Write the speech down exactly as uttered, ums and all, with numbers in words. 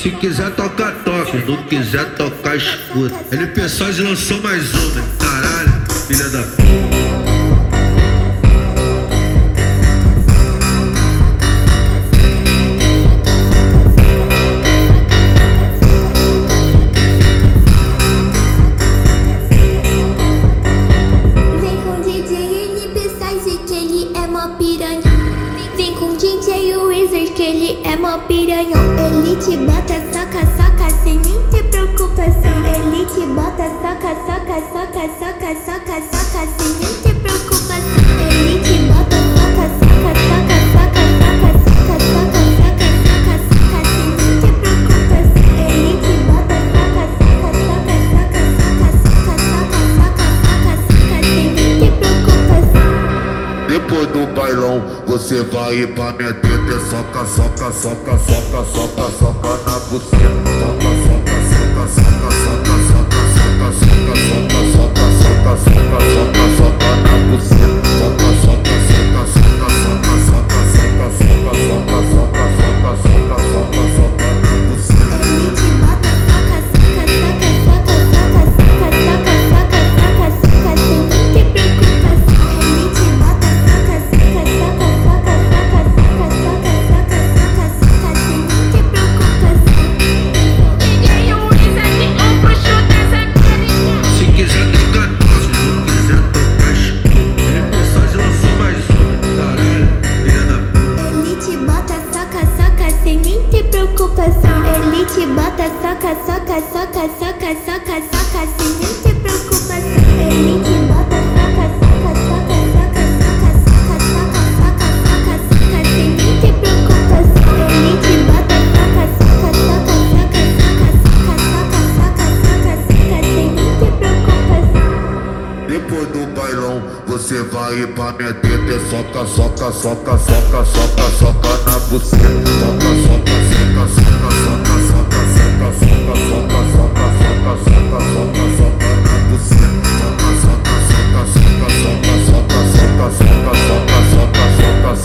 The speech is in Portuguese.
Se quiser tocar, toca. Se não quiser tocar, escuta. Ele Pessoas lançou mais uma. Caralho, filha da puta. Que ele é mó piranhão. Ele te bota, soca, soca, sem nem ter preocupação. Ele te bota, soca, soca, soca, soca, soca, soca, sem nem ter preocupação. Ele te bota, soca, soca, soca, soca, soca, soca, soca, soca, soca, soca, sem nem ter preocupação. Ele te bota, soca, soca, soca, soca, soca, soca, soca, soca, soca, sem nem ter preocupação. Depois do bailão, você vai pra minha teta, soca, soca, soca, soca, soca, soca na buceta. Soca, soca, soca, soca, soca, soca, soca, soca, soca, soca, soca, soca, soca, soca na buceta. Soca, soca, soca, soca, soca, soca, soca, soca, soca, soca, soca, soca, soca, soca na buceta. Ele te bota, soca, soca, soca, soca, soca, soca, soca, soca, soca, soca, sem nem ter preocupação. Ele te bota, soca, soca, soca, soca, soca, soca, soca, soca, soca, soca, sem nem ter preocupação. Se quiser tocar, toca. Se não quiser tocar, escuta. Ele Pessoas lançou mais uma. Caralho, filha da puta. Ele te bota, soca, soca, sem nem ter preocupação. Ele te bota, soca, soca, soca, soca, soca, soca, sem nem ter preocupação. Ele te bota, soca, soca, soca, soca, soca, soca, soca, soca, soca, soca, sem nem ter preocupação. Ele te bota, soca, soca, soca, soca, soca, soca, soca, soca, soca, soca, sem nem ter preocupação. Depois do bailão, você vai pra minha teta, soca, soca, soca, soca, soca, soca na buceta. Soca, soca, soca, soca, soca, soca, soca, soca, soca, soca, soca, soca, soca, soca na buceta. Soca, soca, soca, soca, soca, soca, soca, soca, soca, soca, soca, soca,